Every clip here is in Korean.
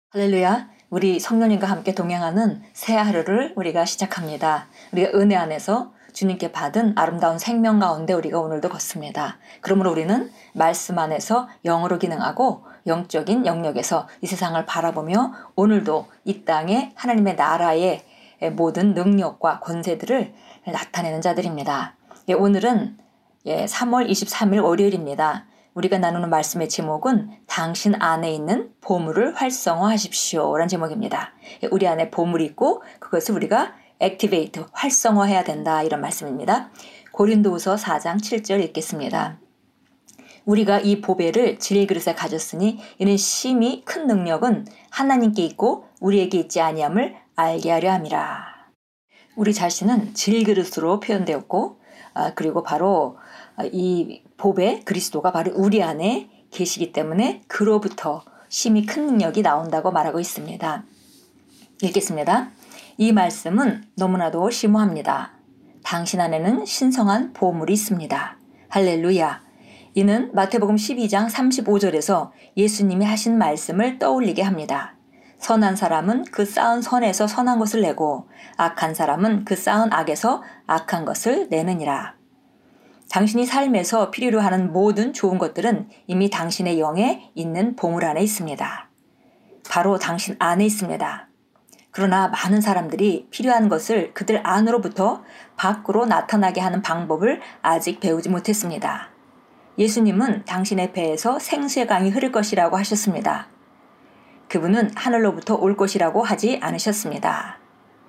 할렐루야. 우리 성령님과 함께 동행하는 새 하루를 우리가 시작합니다. 우리가 은혜 안에서 주님께 받은 아름다운 생명 가운데 우리가 오늘도 걷습니다. 그러므로 우리는 말씀 안에서 영으로 기능하고 영적인 영역에서 이 세상을 바라보며 오늘도 이 땅에 하나님의 나라의 모든 능력과 권세들을 나타내는 자들입니다. 오늘은 3월 23일 월요일입니다. 우리가 나누는 말씀의 제목은 당신 안에 있는 보물을 활성화하십시오 라는 제목입니다. 우리 안에 보물이 있고 그것을 우리가 액티베이트, 활성화해야 된다 이런 말씀입니다. 고린도후서 4장 7절 읽겠습니다. 우리가 이 보배를 질그릇에 가졌으니 이는 심히 큰 능력은 하나님께 있고 우리에게 있지 아니함을 알게 하려 함이라. 우리 자신은 질그릇으로 표현되었고 그리고 바로 이 보배 그리스도가 바로 우리 안에 계시기 때문에 그로부터 심히 큰 능력이 나온다고 말하고 있습니다. 읽겠습니다. 이 말씀은 너무나도 심오합니다. 당신 안에는 신성한 보물이 있습니다. 할렐루야. 이는 마태복음 12장 35절에서 예수님이 하신 말씀을 떠올리게 합니다. 선한 사람은 그 쌓은 선에서 선한 것을 내고 악한 사람은 그 쌓은 악에서 악한 것을 내느니라. 당신이 삶에서 필요로 하는 모든 좋은 것들은 이미 당신의 영에 있는 보물 안에 있습니다. 바로 당신 안에 있습니다. 그러나 많은 사람들이 필요한 것을 그들 안으로부터 밖으로 나타나게 하는 방법을 아직 배우지 못했습니다. 예수님은 당신의 배에서 생수의 강이 흐를 것이라고 하셨습니다. 그분은 하늘로부터 올 것이라고 하지 않으셨습니다.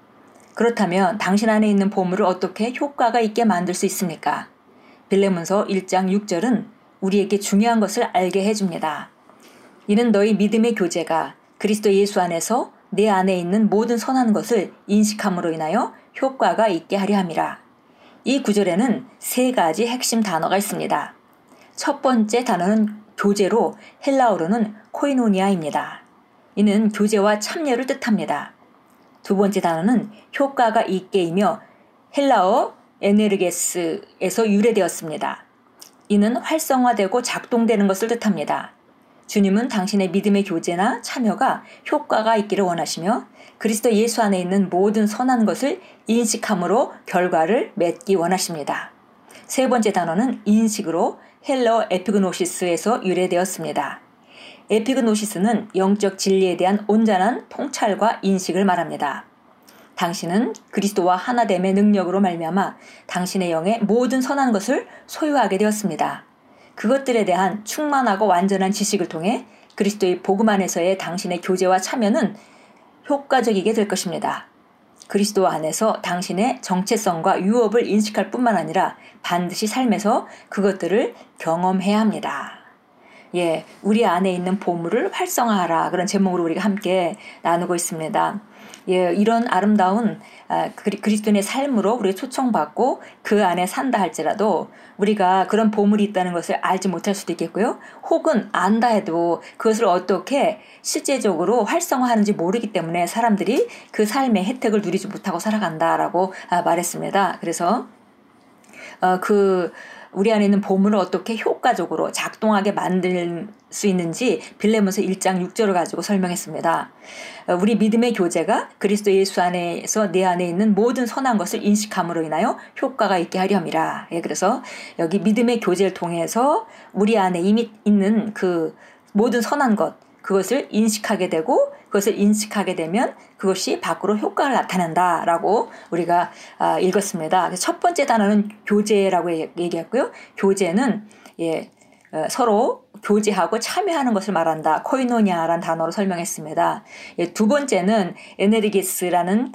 그렇다면 당신 안에 있는 보물을 어떻게 효과가 있게 만들 수 있습니까? 빌레몬서 1장 6절은 우리에게 중요한 것을 알게 해줍니다. 이는 너희 믿음의 교제가 그리스도 예수 안에서 내 안에 있는 모든 선한 것을 인식함으로 인하여 효과가 있게 하려 함이라. 이 구절에는 세 가지 핵심 단어가 있습니다. 첫 번째 단어는 교제로 헬라어로는 코이노니아입니다. 이는 교제와 참여를 뜻합니다. 두 번째 단어는 효과가 있게이며 헬라어 에네르게스에서 유래되었습니다. 이는 활성화되고 작동되는 것을 뜻합니다. 주님은 당신의 믿음의 교제나 참여가 효과가 있기를 원하시며 그리스도 예수 안에 있는 모든 선한 것을 인식함으로 결과를 맺기 원하십니다. 세 번째 단어는 인식으로 헬라어 에피그노시스에서 유래되었습니다. 에피그노시스는 영적 진리에 대한 온전한 통찰과 인식을 말합니다. 당신은 그리스도와 하나됨의 능력으로 말미암아 당신의 영의 모든 선한 것을 소유하게 되었습니다. 그것들에 대한 충만하고 완전한 지식을 통해 그리스도의 복음 안에서의 당신의 교제와 참여는 효과적이게 될 것입니다. 그리스도 안에서 당신의 정체성과 유업을 인식할 뿐만 아니라 반드시 삶에서 그것들을 경험해야 합니다. 우리 안에 있는 보물을 활성화하라 그런 제목으로 우리가 함께 나누고 있습니다. 이런 아름다운 그리스도인의 삶으로 우리가 초청받고 그 안에 산다 할지라도 우리가 그런 보물이 있다는 것을 알지 못할 수도 있겠고요. 혹은 안다 해도 그것을 어떻게 실제적으로 활성화하는지 모르기 때문에 사람들이 그 삶의 혜택을 누리지 못하고 살아간다라고 말했습니다. 그래서 우리 안에 있는 보물을 어떻게 효과적으로 작동하게 만들 수 있는지 빌레몬서 1장 6절을 가지고 설명했습니다. 우리 믿음의 교제가 그리스도 예수 안에서 내 안에 있는 모든 선한 것을 인식함으로 인하여 효과가 있게 하려 함이라. 그래서 여기 믿음의 교제를 통해서 우리 안에 이미 있는 그 모든 선한 것 그것을 인식하게 되고 그것을 인식하게 되면 그것이 밖으로 효과를 나타낸다라고 우리가 읽었습니다. 첫 번째 단어는 교제라고 얘기했고요. 교제는 서로 교제하고 참여하는 것을 말한다. 코이노니아라는 단어로 설명했습니다. 두 번째는 에네르기스라는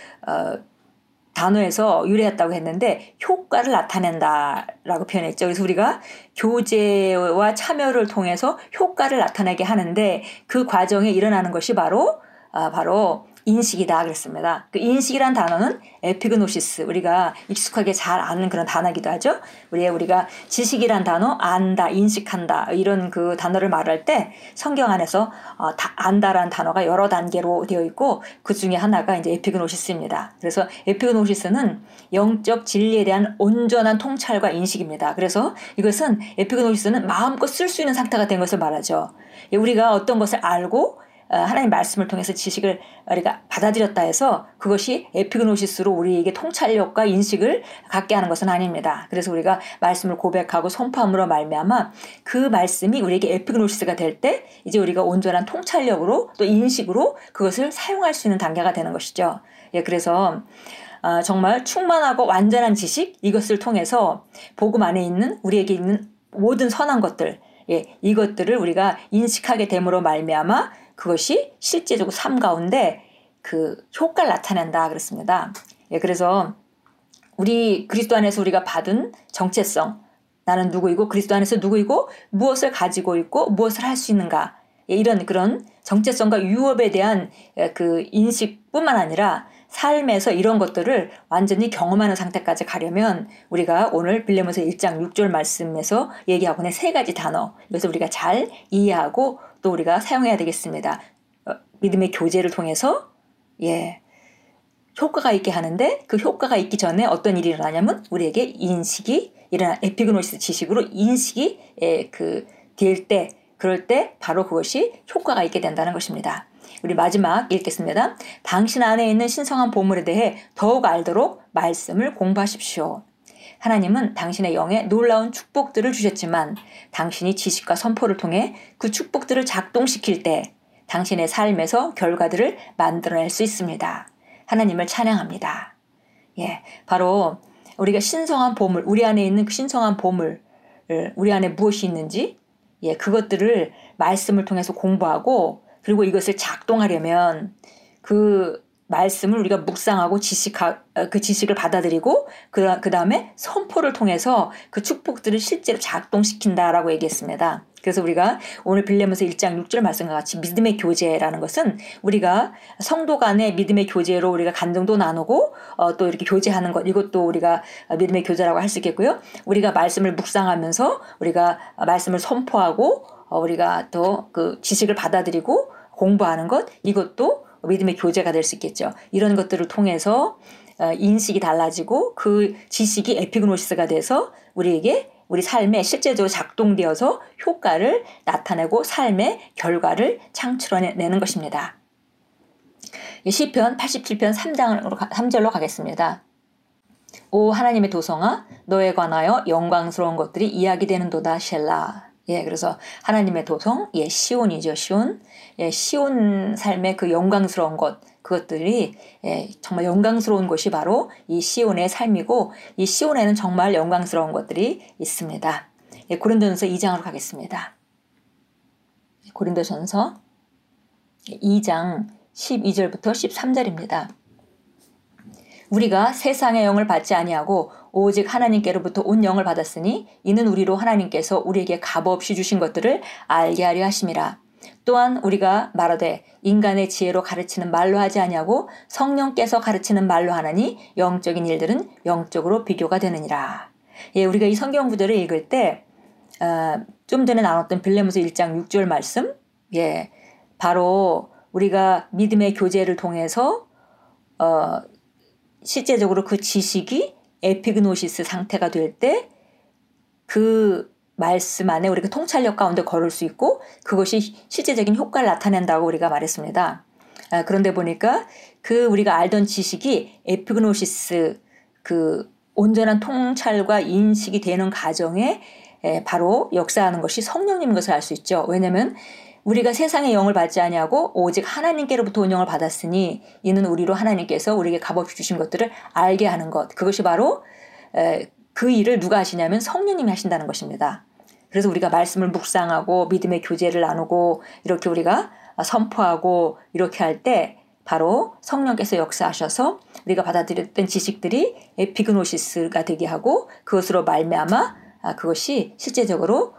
단어에서 유래했다고 했는데 효과를 나타낸다라고 표현했죠. 그래서 우리가 교제와 참여를 통해서 효과를 나타내게 하는데 그 과정에 일어나는 것이 바로 인식이다 그랬습니다. 그 인식이란 단어는 에피그노시스 우리가 익숙하게 잘 아는 그런 단어이기도 하죠. 우리가 지식이란 단어 안다, 인식한다 이런 그 단어를 말할 때 성경 안에서 안다라는 단어가 여러 단계로 되어 있고 그 중에 하나가 이제 에피그노시스입니다. 그래서 에피그노시스는 영적 진리에 대한 온전한 통찰과 인식입니다. 그래서 이것은 에피그노시스는 마음껏 쓸 수 있는 상태가 된 것을 말하죠. 우리가 어떤 것을 알고 하나님 말씀을 통해서 지식을 우리가 받아들였다 해서 그것이 에피그노시스로 우리에게 통찰력과 인식을 갖게 하는 것은 아닙니다. 그래서 우리가 말씀을 고백하고 선포함으로 말미암아 그 말씀이 우리에게 에피그노시스가 될 때 이제 우리가 온전한 통찰력으로 또 인식으로 그것을 사용할 수 있는 단계가 되는 것이죠. 예, 그래서 정말 충만하고 완전한 지식 이것을 통해서 복음 안에 있는 우리에게 있는 모든 선한 것들 이것들을 우리가 인식하게 됨으로 말미암아 그것이 실제적으로 삶 가운데 그 효과를 나타낸다 그랬습니다. 예, 그래서 우리 그리스도 안에서 우리가 받은 정체성 나는 누구이고 그리스도 안에서 누구이고 무엇을 가지고 있고 무엇을 할 수 있는가 이런 그런 정체성과 유업에 대한 그 인식뿐만 아니라 삶에서 이런 것들을 완전히 경험하는 상태까지 가려면 우리가 오늘 빌레몬서 1장 6절 말씀에서 얘기하고 있는 세 가지 단어 이것을 우리가 잘 이해하고 또 우리가 사용해야 되겠습니다. 믿음의 교제를 통해서 효과가 있게 하는데 그 효과가 있기 전에 어떤 일이 일어나냐면 우리에게 인식이 일어나 에피그노시스 지식으로 인식이 될 때 그럴 때 바로 그것이 효과가 있게 된다는 것입니다. 우리 마지막 읽겠습니다. 당신 안에 있는 신성한 보물에 대해 더욱 알도록 말씀을 공부하십시오. 하나님은 당신의 영에 놀라운 축복들을 주셨지만 당신이 지식과 선포를 통해 그 축복들을 작동시킬 때 당신의 삶에서 결과들을 만들어낼 수 있습니다. 하나님을 찬양합니다. 바로 우리가 신성한 보물, 우리 안에 있는 그 신성한 보물, 우리 안에 무엇이 있는지 그것들을 말씀을 통해서 공부하고 그리고 이것을 작동하려면 그 말씀을 우리가 묵상하고 그 지식을 받아들이고 그 다음에 선포를 통해서 그 축복들을 실제로 작동시킨다라고 얘기했습니다. 그래서 우리가 오늘 빌레몬서 1장 6절 말씀과 같이 믿음의 교제라는 것은 우리가 성도 간의 믿음의 교제로 우리가 간증도 나누고 또 이렇게 교제하는 것 이것도 우리가 믿음의 교제라고 할 수 있겠고요. 우리가 말씀을 묵상하면서 우리가 말씀을 선포하고 우리가 또 그 지식을 받아들이고 공부하는 것 이것도 믿음의 교제가 될 수 있겠죠. 이런 것들을 통해서 인식이 달라지고 그 지식이 에피그노시스가 돼서 우리에게 우리 삶에 실제적으로 작동되어서 효과를 나타내고 삶의 결과를 창출해내는 것입니다. 시편 87편 3절로 가겠습니다. 오 하나님의 도성아 너에 관하여 영광스러운 것들이 이야기되는도다 셀라. 그래서 하나님의 도성, 시온이죠, 시온. 시온 삶의 그 영광스러운 것, 그것들이 정말 영광스러운 것이 바로 이 시온의 삶이고 이 시온에는 정말 영광스러운 것들이 있습니다. 고린도전서 2장으로 가겠습니다. 고린도전서 2장 12절부터 13절입니다. 우리가 세상의 영을 받지 아니하고 오직 하나님께로부터 온 영을 받았으니 이는 우리로 하나님께서 우리에게 값없이 주신 것들을 알게 하려 하심이라. 또한 우리가 말하되 인간의 지혜로 가르치는 말로 하지 아니하고 성령께서 가르치는 말로 하나니 영적인 일들은 영적으로 비교가 되느니라. 우리가 이 성경 구절을 읽을 때 좀 전에 나눴던 빌레몬서 1장 6절 말씀 바로 우리가 믿음의 교제를 통해서 실제적으로 그 지식이 에피그노시스 상태가 될 때 그 말씀 안에 우리가 통찰력 가운데 걸을 수 있고 그것이 실제적인 효과를 나타낸다고 우리가 말했습니다. 그런데 보니까 그 우리가 알던 지식이 에피그노시스 그 온전한 통찰과 인식이 되는 과정에 바로 역사하는 것이 성령님인 것을 알 수 있죠. 왜냐하면 우리가 세상의 영을 받지 아니하고 오직 하나님께로부터 온 영을 받았으니 이는 우리로 하나님께서 우리에게 값없이 주신 것들을 알게 하는 것. 그것이 바로 그 일을 누가 하시냐면 성령님이 하신다는 것입니다. 그래서 우리가 말씀을 묵상하고 믿음의 교제를 나누고 이렇게 우리가 선포하고 이렇게 할 때 바로 성령께서 역사하셔서 우리가 받아들였던 지식들이 에피그노시스가 되게 하고 그것으로 말미암아 그것이 실제적으로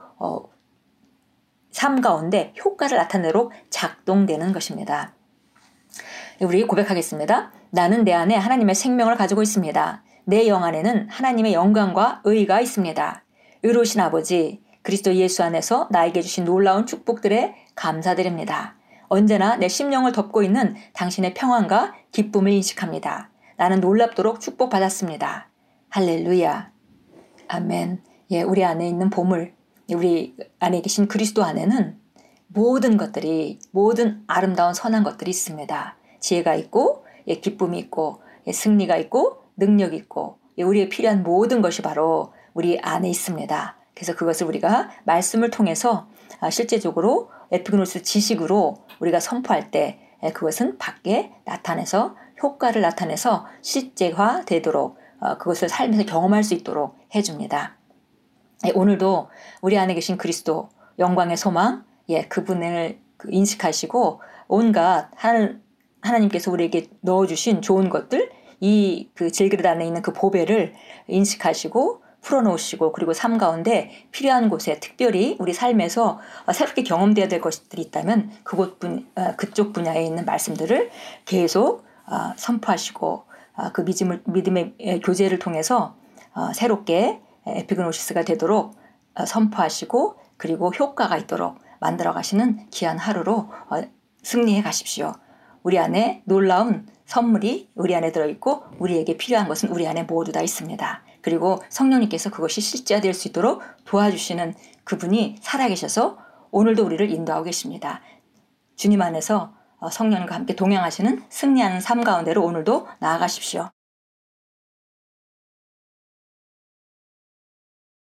삶 가운데 효과를 나타내도록 작동되는 것입니다. 우리 고백하겠습니다. 나는 내 안에 하나님의 생명을 가지고 있습니다. 내 영 안에는 하나님의 영광과 의가 있습니다. 의로우신 아버지 그리스도 예수 안에서 나에게 주신 놀라운 축복들에 감사드립니다. 언제나 내 심령을 덮고 있는 당신의 평안과 기쁨을 인식합니다. 나는 놀랍도록 축복받았습니다. 할렐루야. 아멘. 우리 안에 있는 보물, 우리 안에 계신 그리스도 안에는 모든 것들이, 모든 아름다운 선한 것들이 있습니다. 지혜가 있고, 기쁨이 있고, 승리가 있고, 능력이 있고, 우리의 필요한 모든 것이 바로 우리 안에 있습니다. 그래서 그것을 우리가 말씀을 통해서 실제적으로 에피그노스 지식으로 우리가 선포할 때 그것은 밖에 나타내서 효과를 나타내서 실제화 되도록 그것을 삶에서 경험할 수 있도록 해줍니다. 오늘도 우리 안에 계신 그리스도 영광의 소망, 그분을 인식하시고 온갖 하나님께서 우리에게 넣어주신 좋은 것들, 이 그 질그릇 안에 있는 그 보배를 인식하시고 풀어놓으시고, 그리고 삶 가운데 필요한 곳에 특별히 우리 삶에서 새롭게 경험되어야 될 것들이 있다면 그쪽 분야에 있는 말씀들을 계속 선포하시고 그 믿음의 교제를 통해서 새롭게 에피그노시스가 되도록 선포하시고, 그리고 효과가 있도록 만들어 가시는 귀한 하루로 승리해 가십시오. 우리 안에 놀라운 선물이 우리 안에 들어있고, 우리에게 필요한 것은 우리 안에 모두 다 있습니다. 그리고 성령님께서 그것이 실제화될 수 있도록 도와주시는 그분이 살아계셔서 오늘도 우리를 인도하고 계십니다. 주님 안에서 성령님과 함께 동행하시는 승리하는 삶 가운데로 오늘도 나아가십시오.